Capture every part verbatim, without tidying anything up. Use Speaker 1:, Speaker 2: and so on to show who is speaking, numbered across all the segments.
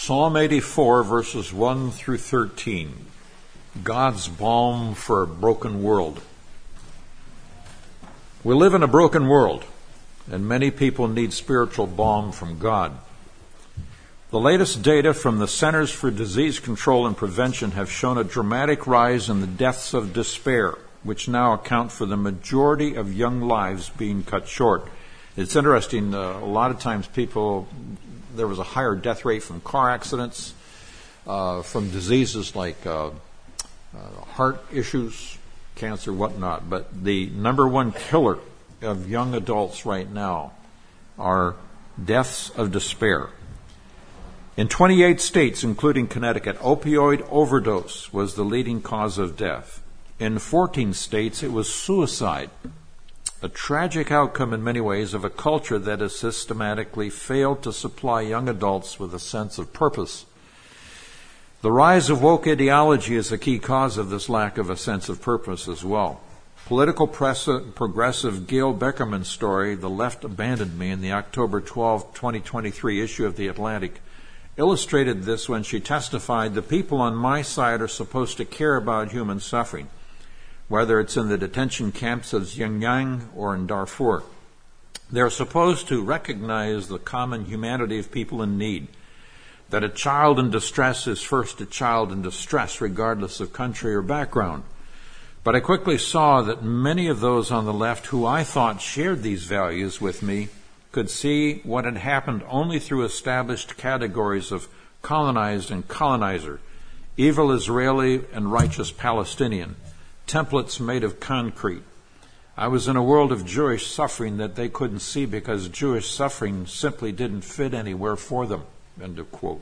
Speaker 1: Psalm eighty-four, verses one through thirteen. God's balm for a broken world. We live in a broken world, and many people need spiritual balm from God. The latest data from the Centers for Disease Control and Prevention have shown a dramatic rise in the deaths of despair, which now account for the majority of young lives being cut short. It's interesting, uh, a lot of times people, there was a higher death rate from car accidents, uh, from diseases like uh, uh, heart issues, cancer, whatnot. But the number one killer of young adults right now are deaths of despair. In twenty-eight states, including Connecticut, opioid overdose was the leading cause of death. In fourteen states, it was suicide. A tragic outcome in many ways of a culture that has systematically failed to supply young adults with a sense of purpose. The rise of woke ideology is a key cause of this lack of a sense of purpose as well. Political press, progressive Gail Beckerman's story, "The Left Abandoned Me," in the October twelfth, twenty twenty-three issue of The Atlantic, illustrated this when she testified, "The people on my side are supposed to care about human suffering, whether it's in the detention camps of Xinjiang or in Darfur. They're supposed to recognize the common humanity of people in need, that a child in distress is first a child in distress, regardless of country or background." But I quickly saw that many of those on the left who I thought shared these values with me could see what had happened only through established categories of colonized and colonizer, evil Israeli and righteous Palestinian, templates made of concrete. I was in a world of Jewish suffering that they couldn't see because Jewish suffering simply didn't fit anywhere for them. End of quote.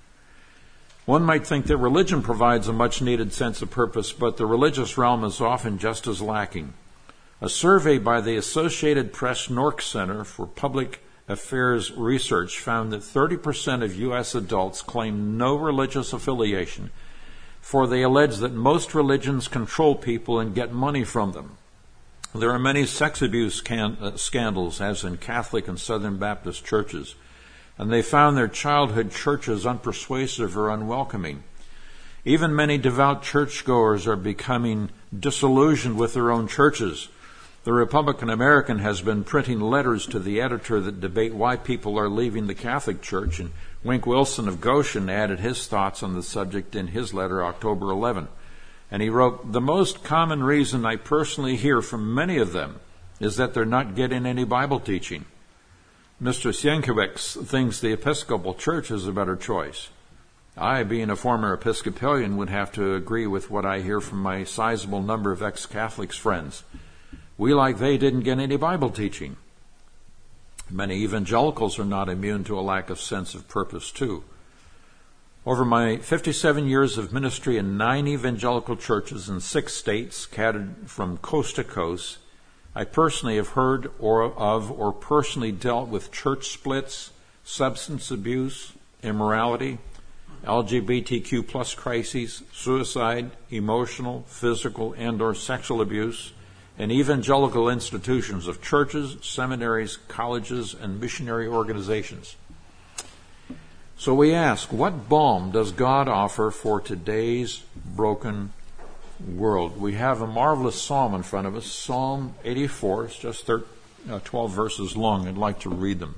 Speaker 1: One might think that religion provides a much-needed sense of purpose, but the religious realm is often just as lacking. A survey by the Associated Press Nork Center for Public Affairs Research found that thirty percent of U S adults claim no religious affiliation, for they allege that most religions control people and get money from them. There are many sex abuse can, uh, scandals, as in Catholic and Southern Baptist churches, and they found their childhood churches unpersuasive or unwelcoming. Even many devout churchgoers are becoming disillusioned with their own churches. The Republican American has been printing letters to the editor that debate why people are leaving the Catholic Church, and Wink Wilson of Goshen added his thoughts on the subject in his letter October eleventh. And he wrote, "The most common reason I personally hear from many of them is that they're not getting any Bible teaching. Mister Sienkiewicz thinks the Episcopal Church is a better choice. I, being a former Episcopalian, would have to agree with what I hear from my sizable number of ex-Catholics friends. We, like they, didn't get any Bible teaching." Many evangelicals are not immune to a lack of sense of purpose, too. Over my fifty-seven years of ministry in nine evangelical churches in six states, scattered from coast to coast, I personally have heard or of or personally dealt with church splits, substance abuse, immorality, L G B T Q plus crises, suicide, emotional, physical, and or sexual abuse, in evangelical institutions of churches, seminaries, colleges, and missionary organizations. So we ask, what balm does God offer for today's broken world? We have a marvelous psalm in front of us, Psalm eighty-four. It's just twelve verses long. I'd like to read them.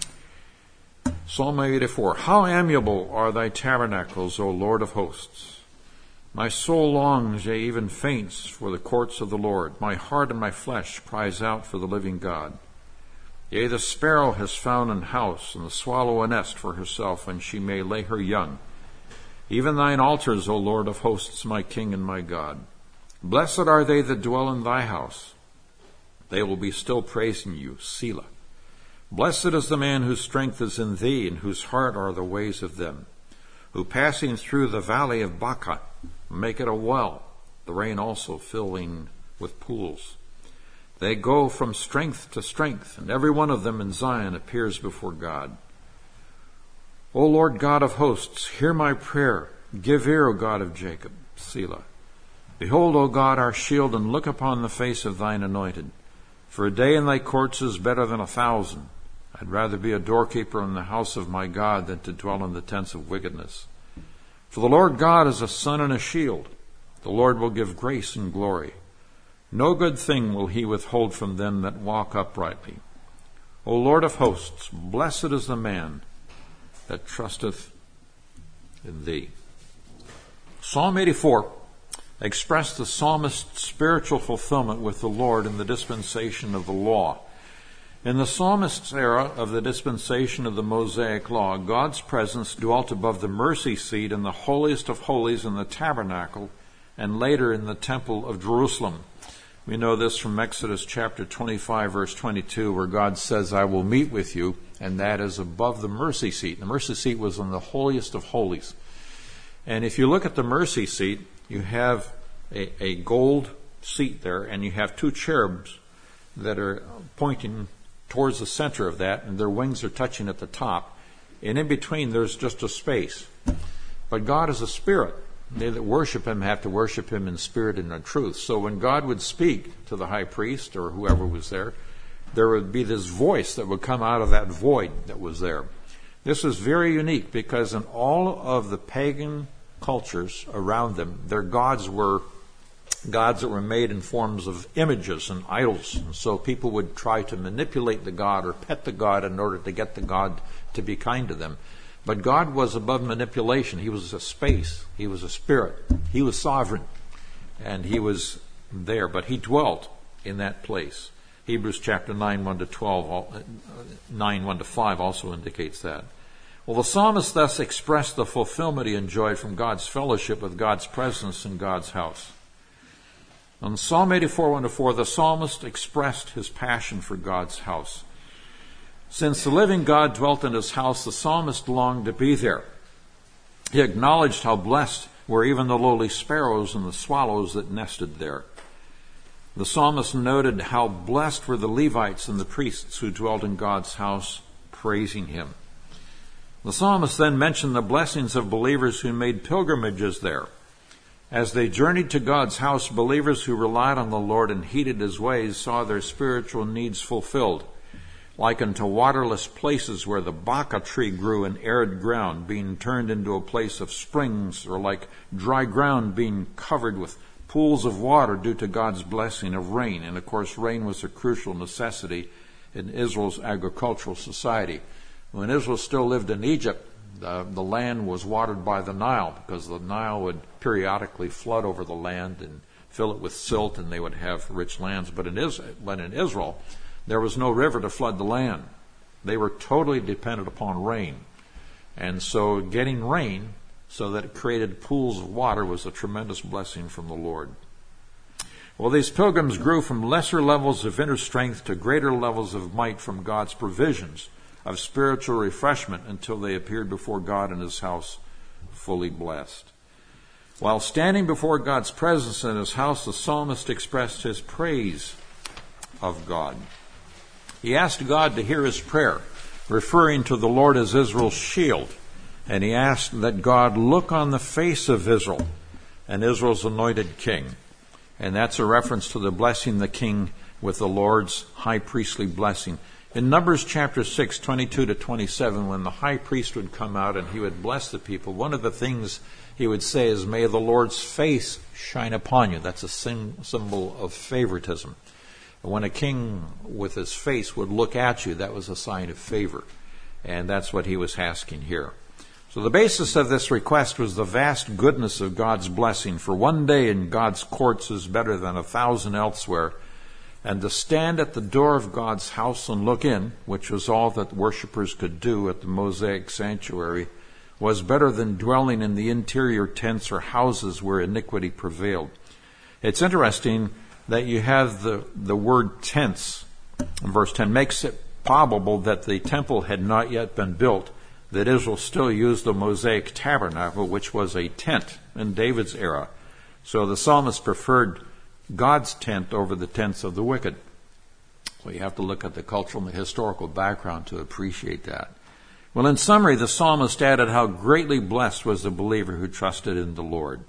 Speaker 1: Psalm eighty-four. "How amiable are thy tabernacles, O Lord of hosts! My soul longs, yea, even faints, for the courts of the Lord. My heart and my flesh cries out for the living God. Yea, the sparrow has found an house, and the swallow a nest for herself, and she may lay her young. Even thine altars, O Lord of hosts, my King and my God. Blessed are they that dwell in thy house. They will be still praising you, Selah. Blessed is the man whose strength is in thee, and whose heart are the ways of them, who passing through the valley of Baca make it a well, the rain also filling with pools. They go from strength to strength, and every one of them in Zion appears before God. O Lord God of hosts, hear my prayer. Give ear, O God of Jacob, Selah. Behold, O God, our shield, and look upon the face of thine anointed. For a day in thy courts is better than a thousand. I'd rather be a doorkeeper in the house of my God than to dwell in the tents of wickedness. For the Lord God is a sun and a shield. The Lord will give grace and glory. No good thing will he withhold from them that walk uprightly. O Lord of hosts, blessed is the man that trusteth in thee. Psalm eighty-four expressed the psalmist's spiritual fulfillment with the Lord in the dispensation of the law. In the psalmist's era of the dispensation of the Mosaic law, God's presence dwelt above the mercy seat in the holiest of holies in the tabernacle, and later in the temple of Jerusalem. We know this from Exodus chapter twenty-five, verse twenty-two, where God says, I will meet with you, and that is above the mercy seat. The mercy seat was in the holiest of holies. And if you look at the mercy seat, you have a, a gold seat there, and you have two cherubs that are pointing towards the center of that, and their wings are touching at the top. And in between, there's just a space. But God is a spirit. They that worship him have to worship him in spirit and in truth. So when God would speak to the high priest or whoever was there, there would be this voice that would come out of that void that was there. This is very unique because in all of the pagan cultures around them, their gods were gods that were made in forms of images and idols. And so people would try to manipulate the god or pet the god in order to get the god to be kind to them. But God was above manipulation. He was a space. He was a spirit. He was sovereign. And he was there. But he dwelt in that place. Hebrews chapter nine, one to twelve, nine, one to five also indicates that. Well, the psalmist thus expressed the fulfillment he enjoyed from God's fellowship with God's presence in God's house. On Psalm eighty-four, one to four, the psalmist expressed his passion for God's house. Since the living God dwelt in his house, the psalmist longed to be there. He acknowledged how blessed were even the lowly sparrows and the swallows that nested there. The psalmist noted how blessed were the Levites and the priests who dwelt in God's house, praising him. The psalmist then mentioned the blessings of believers who made pilgrimages there. As they journeyed to God's house, believers who relied on the Lord and heeded his ways saw their spiritual needs fulfilled, like unto waterless places where the baka tree grew in arid ground, being turned into a place of springs, or like dry ground being covered with pools of water due to God's blessing of rain. And of course, rain was a crucial necessity in Israel's agricultural society. When Israel still lived in Egypt, the, the land was watered by the Nile, because the Nile would periodically flood over the land and fill it with silt, and they would have rich lands. But in Israel, but in Israel there was no river to flood the land. They were totally dependent upon rain. And so getting rain so that it created pools of water was a tremendous blessing from the Lord. Well, these pilgrims grew from lesser levels of inner strength to greater levels of might from God's provisions of spiritual refreshment until they appeared before God in his house fully blessed. While standing before God's presence in his house, the psalmist expressed his praise of God. He asked God to hear his prayer, referring to the Lord as Israel's shield. And he asked that God look on the face of Israel and Israel's anointed king. And that's a reference to the blessing the king with the Lord's high priestly blessing. In Numbers chapter six, twenty-two to twenty-seven, when the high priest would come out and he would bless the people, one of the things he would say is, may the Lord's face shine upon you. That's a symbol of favoritism. When a king with his face would look at you, that was a sign of favor. And that's what he was asking here. So the basis of this request was the vast goodness of God's blessing. For one day in God's courts is better than a thousand elsewhere. And to stand at the door of God's house and look in, which was all that worshipers could do at the Mosaic sanctuary, was better than dwelling in the interior tents or houses where iniquity prevailed. It's interesting that you have the, the word tents in verse ten. Makes it probable that the temple had not yet been built, that Israel still used the Mosaic tabernacle, which was a tent in David's era. So the psalmist preferred God's tent over the tents of the wicked. So you have to look at the cultural and the historical background to appreciate that. Well, in summary, the psalmist added how greatly blessed was the believer who trusted in the Lord.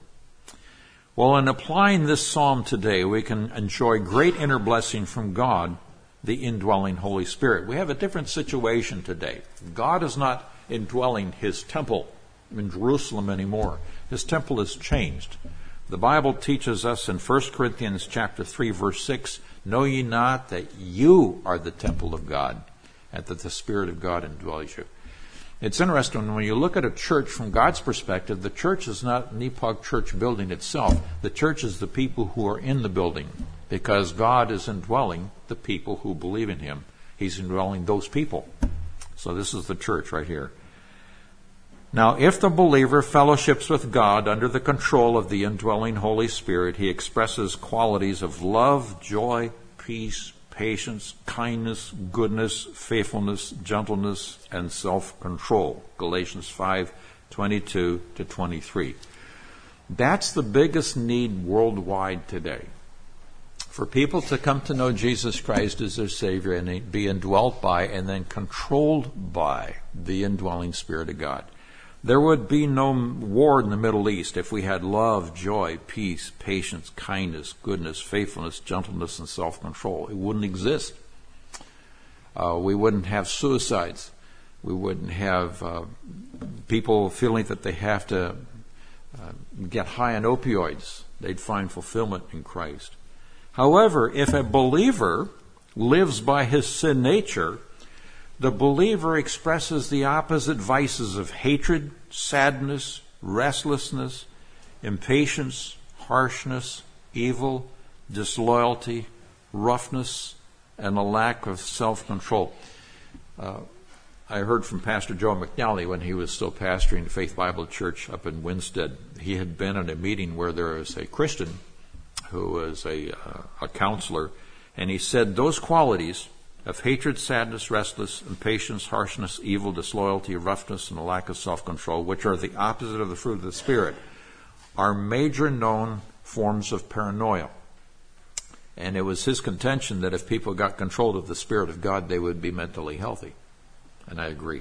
Speaker 1: Well, in applying this psalm today, we can enjoy great inner blessing from God the indwelling Holy Spirit. We have a different situation today. God is not indwelling his temple in Jerusalem anymore. His temple has changed. The Bible teaches us in First Corinthians chapter three, verse six, know ye not that you are the temple of God, and that the Spirit of God indwells you. It's interesting, when you look at a church from God's perspective, the church is not an Epoch Church building itself. The church is the people who are in the building, because God is indwelling the people who believe in him. He's indwelling those people. So this is the church right here. Now, if the believer fellowships with God under the control of the indwelling Holy Spirit, he expresses qualities of love, joy, peace, patience, kindness, goodness, faithfulness, gentleness, and self-control. Galatians five, twenty-two to twenty-three. That's the biggest need worldwide today. For people to come to know Jesus Christ as their Savior and be indwelt by and then controlled by the indwelling Spirit of God. There would be no war in the Middle East if we had love, joy, peace, patience, kindness, goodness, faithfulness, gentleness, and self-control. It wouldn't exist. Uh, we wouldn't have suicides. We wouldn't have uh, people feeling that they have to uh, get high on opioids. They'd find fulfillment in Christ. However, if a believer lives by his sin nature, the believer expresses the opposite vices of hatred, sadness, restlessness, impatience, harshness, evil, disloyalty, roughness, and a lack of self-control. Uh, I heard from Pastor Joe McNally when he was still pastoring the Faith Bible Church up in Winstead. He had been in a meeting where there was a Christian who was a, uh, a counselor, and he said those qualities of hatred, sadness, restless, impatience, harshness, evil, disloyalty, roughness, and a lack of self-control, which are the opposite of the fruit of the Spirit, are major known forms of paranoia. And it was his contention that if people got control of the Spirit of God, they would be mentally healthy. And I agree.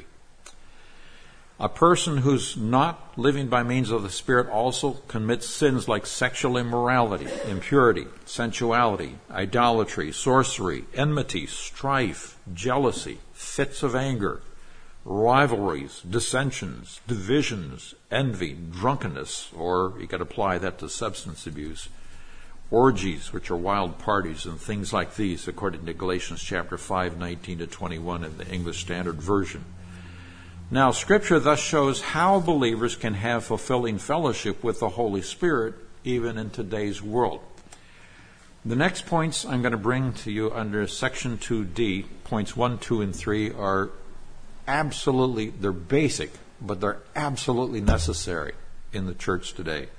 Speaker 1: A person who's not living by means of the Spirit also commits sins like sexual immorality, impurity, sensuality, idolatry, sorcery, enmity, strife, jealousy, fits of anger, rivalries, dissensions, divisions, envy, drunkenness, or you could apply that to substance abuse, orgies, which are wild parties, and things like these, according to Galatians chapter five, nineteen to twenty-one in the English Standard Version. Now, Scripture thus shows how believers can have fulfilling fellowship with the Holy Spirit even in today's world. The next points I'm going to bring to you under Section two D, points one, two, and three, are absolutely, they're basic, but they're absolutely necessary in the church today.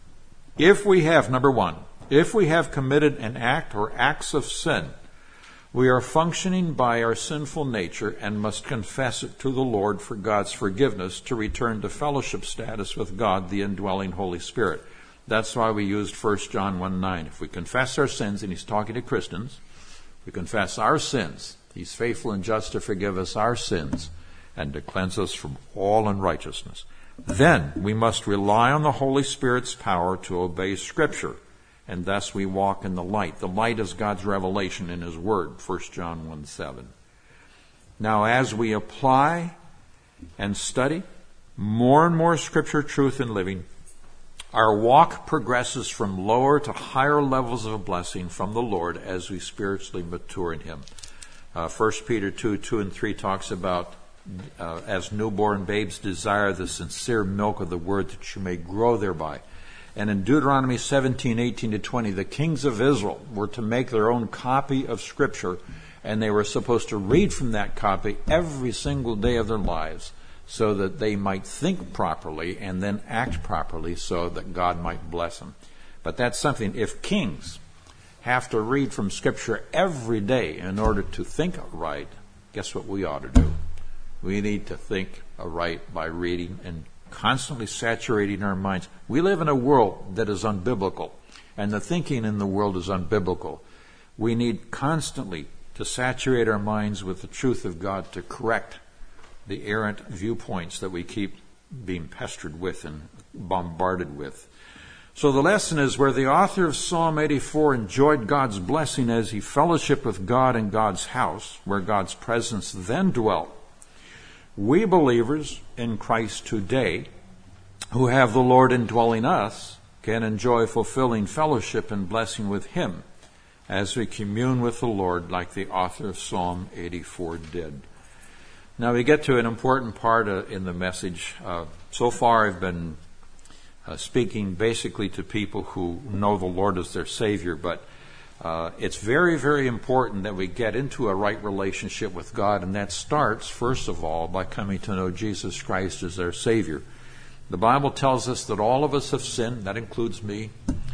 Speaker 1: If we have, number one, if we have committed an act or acts of sin, we are functioning by our sinful nature and must confess it to the Lord for God's forgiveness to return to fellowship status with God, the indwelling Holy Spirit. That's why we used First John one nine. If we confess our sins, and he's talking to Christians, we confess our sins, he's faithful and just to forgive us our sins and to cleanse us from all unrighteousness. Then we must rely on the Holy Spirit's power to obey Scripture, and thus we walk in the light. The light is God's revelation in his word, First John one seven. Now, as we apply and study more and more Scripture truth in living, our walk progresses from lower to higher levels of blessing from the Lord as we spiritually mature in him. Uh, First Peter two, two and three talks about, uh, as newborn babes desire the sincere milk of the word that you may grow thereby. And in Deuteronomy seventeen, eighteen to twenty, the kings of Israel were to make their own copy of Scripture, and they were supposed to read from that copy every single day of their lives so that they might think properly and then act properly so that God might bless them. But that's something, if kings have to read from Scripture every day in order to think right, guess what we ought to do? We need to think right by reading and constantly saturating our minds. We live in a world that is unbiblical, and the thinking in the world is unbiblical. We need constantly to saturate our minds with the truth of God to correct the errant viewpoints that we keep being pestered with and bombarded with. So the lesson is where the author of Psalm eighty-four enjoyed God's blessing as he fellowshiped with God in God's house, where God's presence then dwelt. We believers in Christ today, who have the Lord indwelling us, can enjoy fulfilling fellowship and blessing with Him as we commune with the Lord like the author of Psalm eighty-four did. Now we get to an important part uh, in the message. Uh, so far I've been uh, speaking basically to people who know the Lord as their Savior, but uh, it's very, very important that we get into a right relationship with God, and that starts, first of all, by coming to know Jesus Christ as their Savior. The Bible tells us that all of us have sinned. That includes me.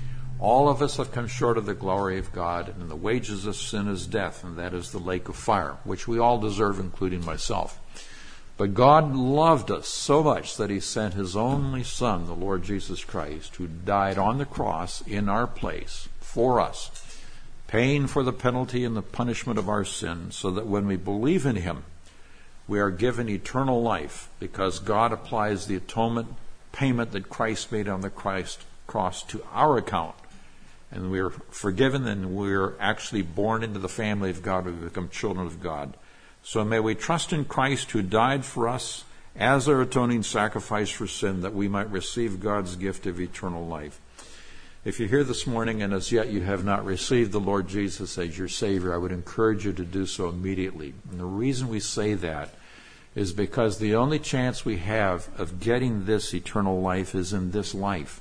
Speaker 1: All of us have come short of the glory of God, and the wages of sin is death, and that is the lake of fire, which we all deserve, including myself. But God loved us so much that He sent His only Son, the Lord Jesus Christ, who died on the cross in our place for us, paying for the penalty and the punishment of our sin, so that when we believe in Him, we are given eternal life, because God applies the atonement payment that Christ made on the Christ cross to our account. And we are forgiven, and we are actually born into the family of God. We become children of God. So may we trust in Christ, who died for us as our atoning sacrifice for sin, that we might receive God's gift of eternal life. If you're here this morning and as yet you have not received the Lord Jesus as your Savior, I would encourage you to do so immediately. And the reason we say that is because the only chance we have of getting this eternal life is in this life.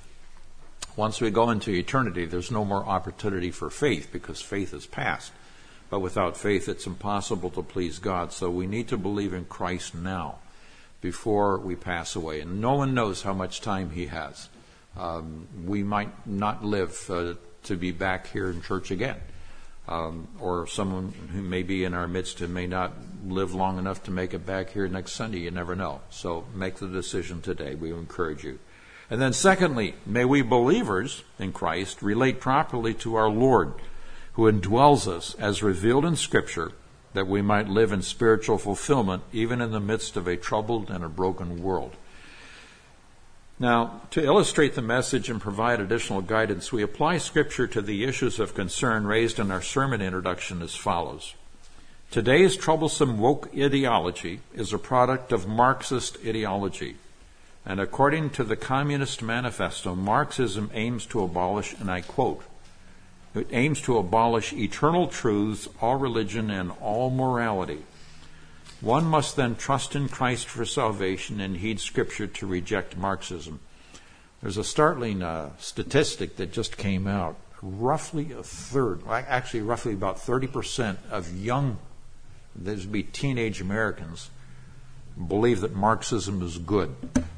Speaker 1: Once we go into eternity, there's no more opportunity for faith, because faith is past. But without faith, it's impossible to please God. So we need to believe in Christ now before we pass away. And no one knows how much time He has. Um, we might not live uh, to be back here in church again. Um, or someone who may be in our midst who may not live long enough to make it back here next Sunday. You never know. So make the decision today. We encourage you. And then secondly, may we believers in Christ relate properly to our Lord, who indwells us as revealed in Scripture, that we might live in spiritual fulfillment even in the midst of a troubled and a broken world. Now, to illustrate the message and provide additional guidance, we apply Scripture to the issues of concern raised in our sermon introduction as follows. Today's troublesome woke ideology is a product of Marxist ideology. And according to the Communist Manifesto, Marxism aims to abolish, and I quote, it aims to abolish eternal truths, all religion, and all morality. One must then trust in Christ for salvation and heed Scripture to reject Marxism. There's a startling uh, statistic that just came out. Roughly a third, actually roughly about thirty percent of young, these would be teenage Americans, believe that Marxism is good.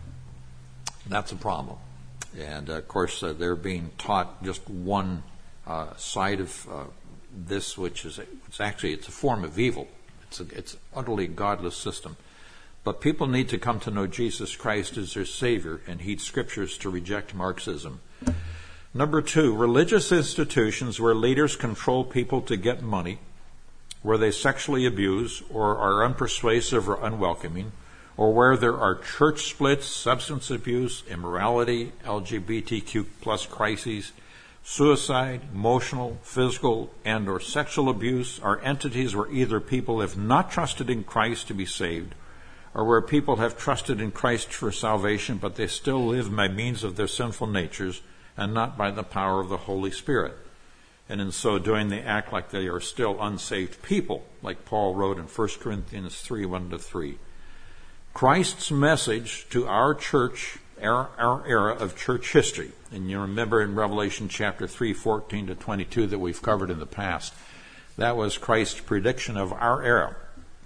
Speaker 1: That's a problem. And, uh, of course, uh, they're being taught just one uh, side of uh, this, which is, it's actually, it's a form of evil. It's a, it's an utterly godless system. But people need to come to know Jesus Christ as their Savior and heed Scriptures to reject Marxism. Number two, religious institutions where leaders control people to get money, where they sexually abuse or are unpersuasive or unwelcoming, or where there are church splits, substance abuse, immorality, L G B T Q plus crises, suicide, emotional, physical, and or sexual abuse, are entities where either people have not trusted in Christ to be saved, or where people have trusted in Christ for salvation, but they still live by means of their sinful natures and not by the power of the Holy Spirit. And in so doing, they act like they are still unsaved people, like Paul wrote in First Corinthians three, one to three. Christ's message to our church, our, our era of church history, and you remember in Revelation chapter three, fourteen to twenty-two that we've covered in the past, that was Christ's prediction of our era,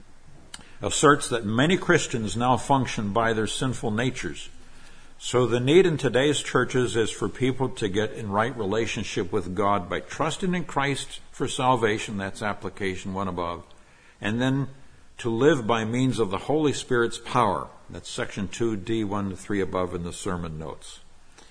Speaker 1: asserts that many Christians now function by their sinful natures. So the need in today's churches is for people to get in right relationship with God by trusting in Christ for salvation, that's application one above, and then to live by means of the Holy Spirit's power. That's section two D, one to three above in the sermon notes.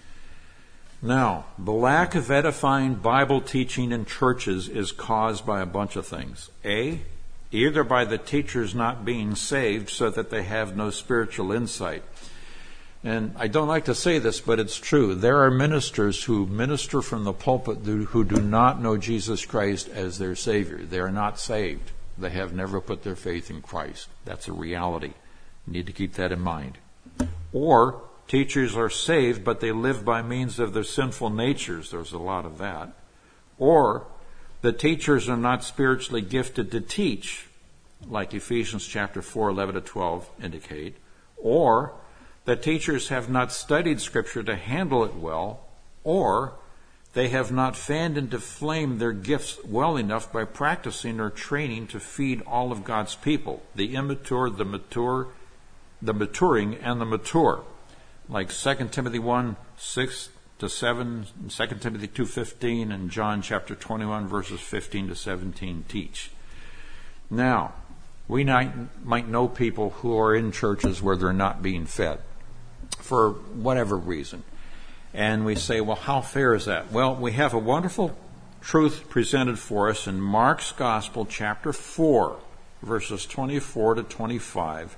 Speaker 1: Now, the lack of edifying Bible teaching in churches is caused by a bunch of things. A, either by the teachers not being saved so that they have no spiritual insight. And I don't like to say this, but it's true. There are ministers who minister from the pulpit who do not know Jesus Christ as their Savior. They are not saved. They have never put their faith in Christ. That's a reality. You need to keep that in mind. Or teachers are saved, but they live by means of their sinful natures. There's a lot of that. Or the teachers are not spiritually gifted to teach, like Ephesians chapter four, eleven to twelve indicate. Or the teachers have not studied Scripture to handle it well, or they have not fanned into flame their gifts well enough by practicing or training to feed all of God's people, the immature, the mature, the maturing, and the mature. Like Second Timothy one, six to seven, Second Timothy two fifteen, and John chapter twenty-one, verses fifteen to seventeen teach. Now, we might, might know people who are in churches where they're not being fed for whatever reason. And we say, well, how fair is that? Well, we have a wonderful truth presented for us in Mark's Gospel, chapter four, verses twenty-four to twenty-five.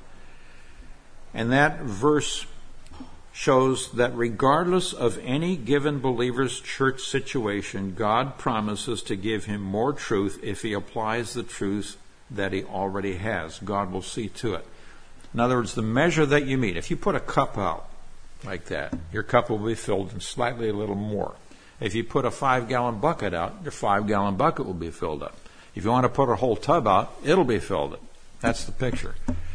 Speaker 1: And that verse shows that regardless of any given believer's church situation, God promises to give him more truth if he applies the truth that he already has. God will see to it. In other words, the measure that you meet, if you put a cup out like that, your cup will be filled and slightly a little more. If you put a five-gallon bucket out, your five-gallon bucket will be filled up. If you want to put a whole tub out, it'll be filled up. That's the picture.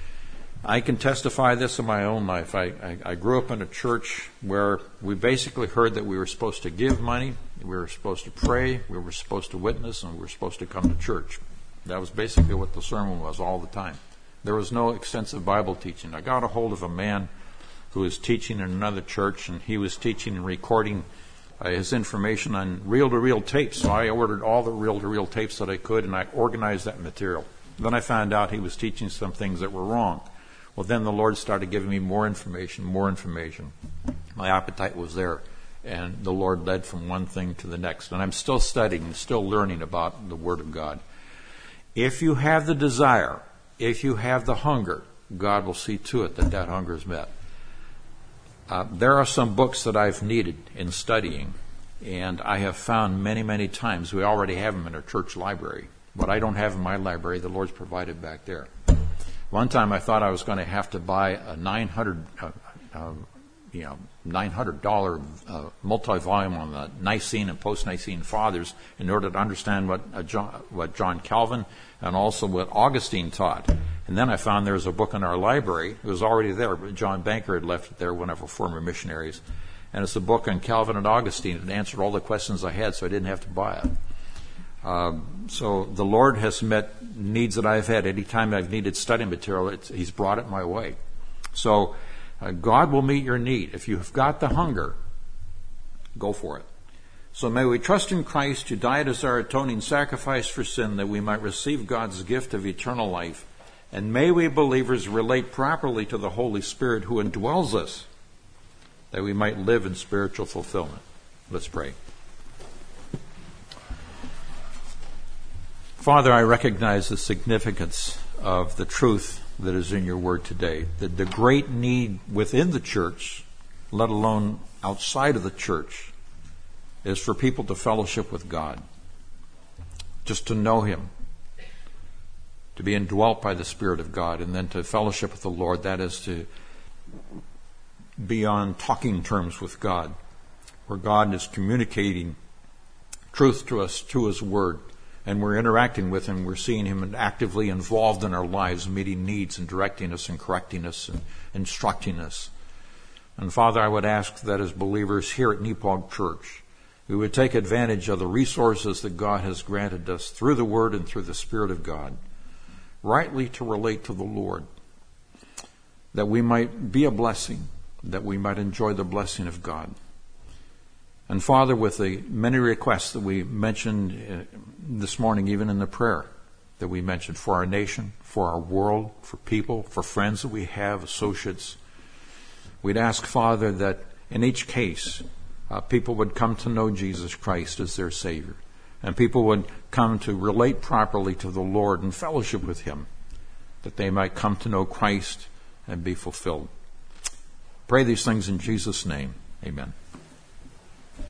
Speaker 1: I can testify this in my own life. I, I, I grew up in a church where we basically heard that we were supposed to give money, we were supposed to pray, we were supposed to witness, and we were supposed to come to church. That was basically what the sermon was all the time. There was no extensive Bible teaching. I got a hold of a man who was teaching in another church, and he was teaching and recording uh, his information on reel-to-reel tapes. So I ordered all the reel-to-reel tapes that I could, and I organized that material. Then I found out he was teaching some things that were wrong. Well, then the Lord started giving me more information, more information. My appetite was there, and the Lord led from one thing to the next. And I'm still studying, still learning about the Word of God. If you have the desire, if you have the hunger, God will see to it that that hunger is met. Uh, there are some books that I've needed in studying, and I have found many, many times, we already have them in our church library, but I don't have in my library. The Lord's provided back there. One time I thought I was going to have to buy a nine hundred, uh, uh, you know, nine hundred dollars uh, multi-volume on the Nicene and post-Nicene Fathers in order to understand what uh, John, what John Calvin and also what Augustine taught. And then I found there was a book in our library. It was already there, but John Banker had left it there, one of our former missionaries. And it's a book on Calvin and Augustine. It answered all the questions I had, so I didn't have to buy it. Um, so the Lord has met needs that I've had. Any time I've needed study material, it's, He's brought it my way. So uh, God will meet your need. If you've got the hunger, go for it. So may we trust in Christ, who died as our atoning sacrifice for sin, that we might receive God's gift of eternal life. And may we believers relate properly to the Holy Spirit who indwells us, that we might live in spiritual fulfillment. Let's pray. Father, I recognize the significance of the truth that is in your word today, that the great need within the church, let alone outside of the church, is for people to fellowship with God, just to know Him, to be indwelt by the Spirit of God, and then to fellowship with the Lord. That is to be on talking terms with God, where God is communicating truth to us through His Word, and we're interacting with Him. We're seeing Him actively involved in our lives, meeting needs and directing us and correcting us and instructing us. And Father, I would ask that as believers here at Nepal Church, we would take advantage of the resources that God has granted us through the Word and through the Spirit of God, rightly to relate to the Lord, that we might be a blessing, that we might enjoy the blessing of God. And Father, with the many requests that we mentioned this morning, even in the prayer that we mentioned for our nation, for our world, for people, for friends that we have, associates, we'd ask, Father, that in each case, uh, people would come to know Jesus Christ as their Savior. And people would come to relate properly to the Lord and fellowship with Him, that they might come to know Christ and be fulfilled. Pray these things in Jesus' name. Amen.